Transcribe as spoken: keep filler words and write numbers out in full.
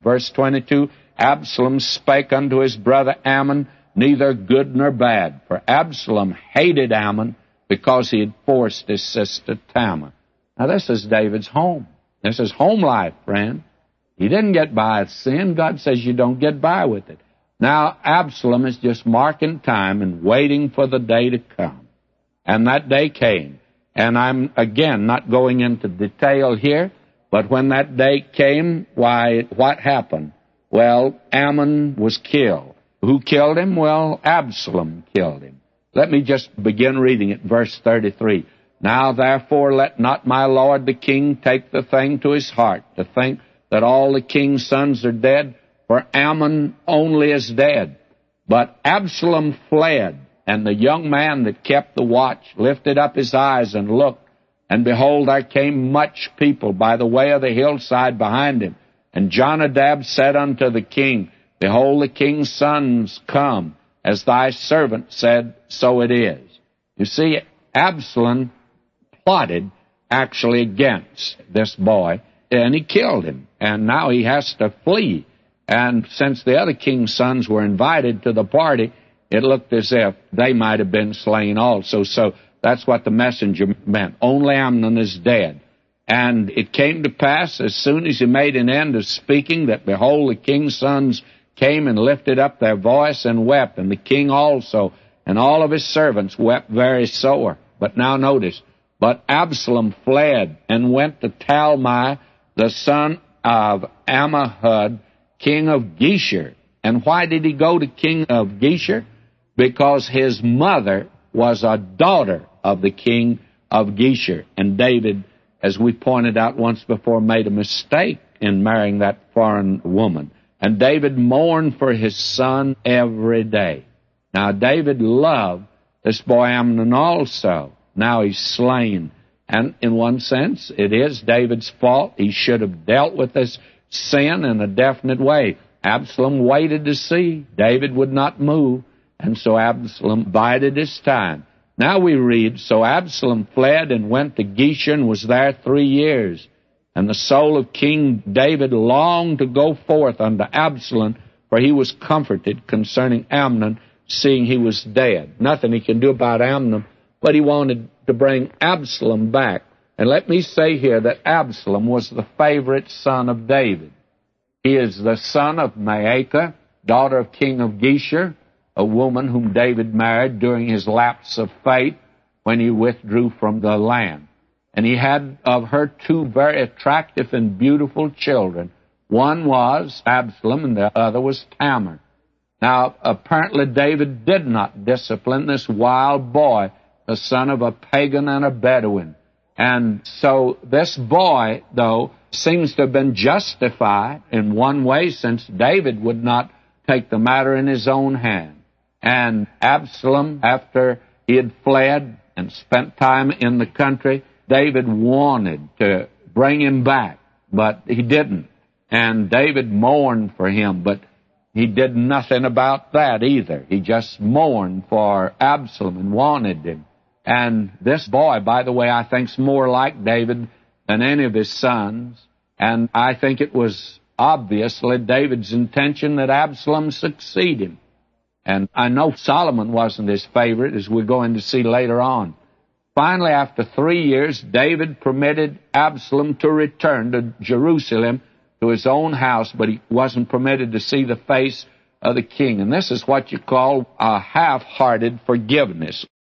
Verse twenty-two, Absalom spake unto his brother Ammon, neither good nor bad. For Absalom hated Ammon because he had forced his sister Tamar. Now this is David's home. This is home life, friend. He didn't get by with sin. God says you don't get by with it. Now Absalom is just marking time and waiting for the day to come. And that day came. And I'm, again, not going into detail here, but when that day came, why, what happened? Well, Ammon was killed. Who killed him? Well, Absalom killed him. Let me just begin reading it, verse thirty-three. Now, therefore, let not my lord the king take the thing to his heart, to think that all the king's sons are dead, for Ammon only is dead. But Absalom fled, and the young man that kept the watch lifted up his eyes and looked, and behold, there came much people by the way of the hillside behind him. And Jonadab said unto the king, Behold, the king's sons come, as thy servant said, so it is. You see, Absalom plotted actually against this boy, and he killed him. And now he has to flee. And since the other king's sons were invited to the party, it looked as if they might have been slain also. So that's what the messenger meant. Only Amnon is dead. And it came to pass, as soon as he made an end of speaking, that behold, the king's sons came and lifted up their voice and wept, and the king also, and all of his servants wept very sore. But now notice, but Absalom fled and went to Talmai, the son of Ammihud, king of Geshur. And why did he go to king of Geshur? Because his mother was a daughter of the king of Geshur. And David, as we pointed out once before, made a mistake in marrying that foreign woman. And David mourned for his son every day. Now, David loved this boy Amnon also. Now he's slain. And in one sense, it is David's fault. He should have dealt with this sin in a definite way. Absalom waited to see. David would not move. And so Absalom bided his time. Now we read, So Absalom fled and went to Geshur and was there three years. And the soul of King David longed to go forth unto Absalom, for he was comforted concerning Amnon, seeing he was dead. Nothing he can do about Amnon, but he wanted to bring Absalom back. And let me say here that Absalom was the favorite son of David. He is the son of Maacah, daughter of King of Geshur, a woman whom David married during his lapse of faith when he withdrew from the land. And he had of her two very attractive and beautiful children. One was Absalom, and the other was Tamar. Now, apparently David did not discipline this wild boy, the son of a pagan and a Bedouin. And so this boy, though, seems to have been justified in one way, since David would not take the matter in his own hand. And Absalom, after he had fled and spent time in the country, David wanted to bring him back, but he didn't. And David mourned for him, but he did nothing about that either. He just mourned for Absalom and wanted him. And this boy, by the way, I think is more like David than any of his sons. And I think it was obviously David's intention that Absalom succeed him. And I know Solomon wasn't his favorite, as we're going to see later on. Finally, after three years, David permitted Absalom to return to Jerusalem, to his own house, but he wasn't permitted to see the face of the king. And this is what you call a half-hearted forgiveness.